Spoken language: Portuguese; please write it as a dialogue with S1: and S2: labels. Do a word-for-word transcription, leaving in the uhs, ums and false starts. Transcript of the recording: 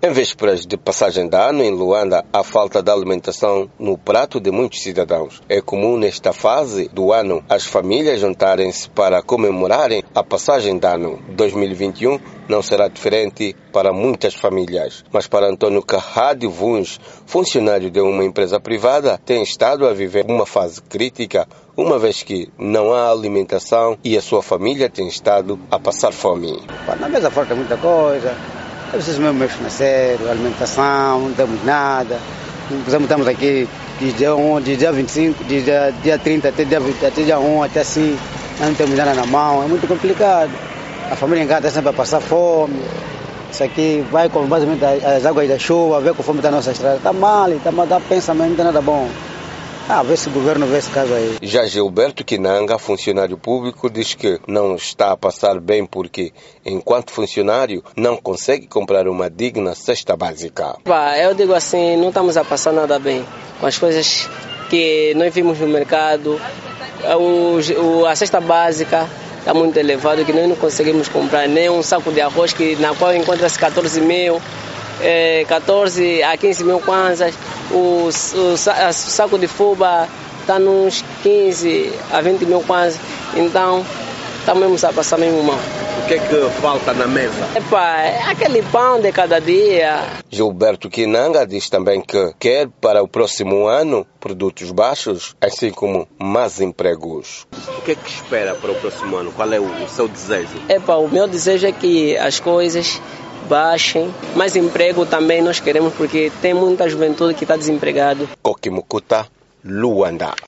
S1: Em vésperas de passagem de ano, em Luanda, há falta de alimentação no prato de muitos cidadãos. É comum nesta fase do ano as famílias juntarem-se para comemorarem a passagem de ano. dois mil e vinte e um não será diferente para muitas famílias. Mas para Antônio Carradi Vuns, funcionário de uma empresa privada, tem estado a viver uma fase crítica, uma vez que não há alimentação e a sua família tem estado a passar fome.
S2: Na mesa falta muita coisa. É preciso mesmo mês financeiro, alimentação, não temos nada. Por exemplo, estamos aqui de dia um, de dia vinte e cinco, de dia, dia trinta até dia, vinte, até dia um, até assim, não temos nada na mão, é muito complicado. A família em casa está sempre a passar fome. Isso aqui vai com basicamente as águas da chuva, vê conforme está a nossa estrada. Está mal, está mal, dá pensamento, não está nada bom. Ah, vê se o governo vê esse caso aí.
S1: Já Gilberto Kinanga, funcionário público, diz que não está a passar bem porque, enquanto funcionário, não consegue comprar uma digna cesta básica.
S3: Bah, eu digo assim, não estamos a passar nada bem com as coisas que nós vimos no mercado. O, o, a cesta básica está muito elevada, que nós não conseguimos comprar nem um saco de arroz, que, na qual encontra-se catorze mil. É, catorze a quinze mil kwanzas, o, o, o saco de fuba está nos quinze a vinte mil kwanzas, então estamos a passar mesmo mal.
S1: O que é que falta na mesa?
S3: Epa, é aquele pão de cada dia.
S1: Gilberto Kinanga diz também que quer para o próximo ano produtos baixos, assim como mais empregos. O que é que espera para o próximo ano? Qual é o, o seu desejo?
S3: Epa, o meu desejo é que as coisas baixem, mais emprego também nós queremos, porque tem muita juventude que está desempregado.
S1: Kokimukuta, Luanda.